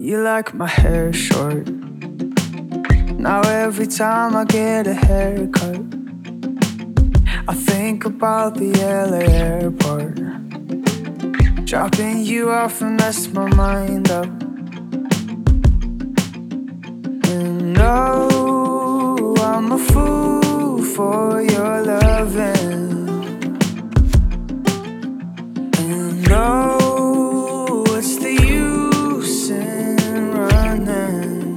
You like my hair short. Now every time I get a haircut, I think about the LA airport. Dropping you off and mess my mind up. And oh, I'm a fool for your loving. And oh, what's the use in running?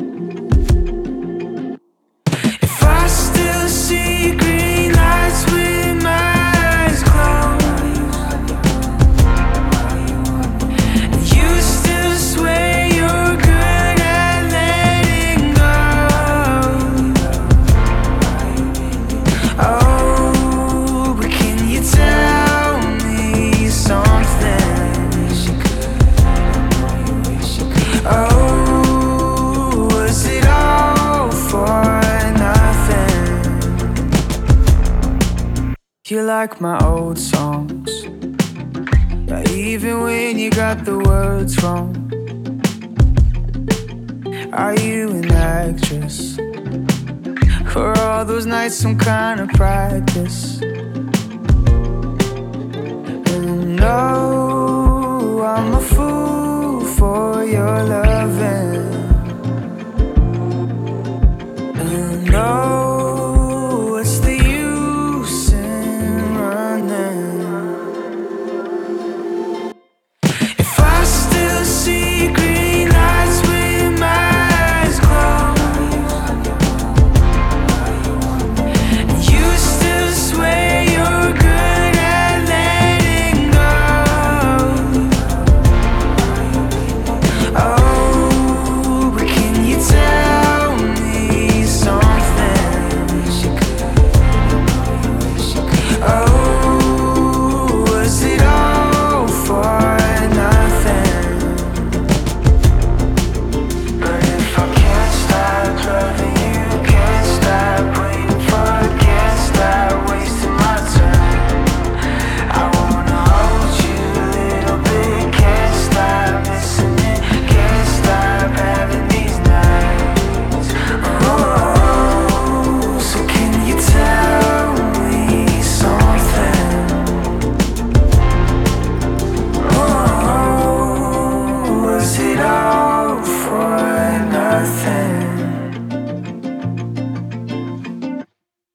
If I still see green lights with my eyes closed, and you still swear you're good at letting go. Oh, but can you tell me something? Oh, was it all for nothing? You like my old songs, yeah, even when you got the words wrong. Are you an actress? For all those nights some kind of practice? And no,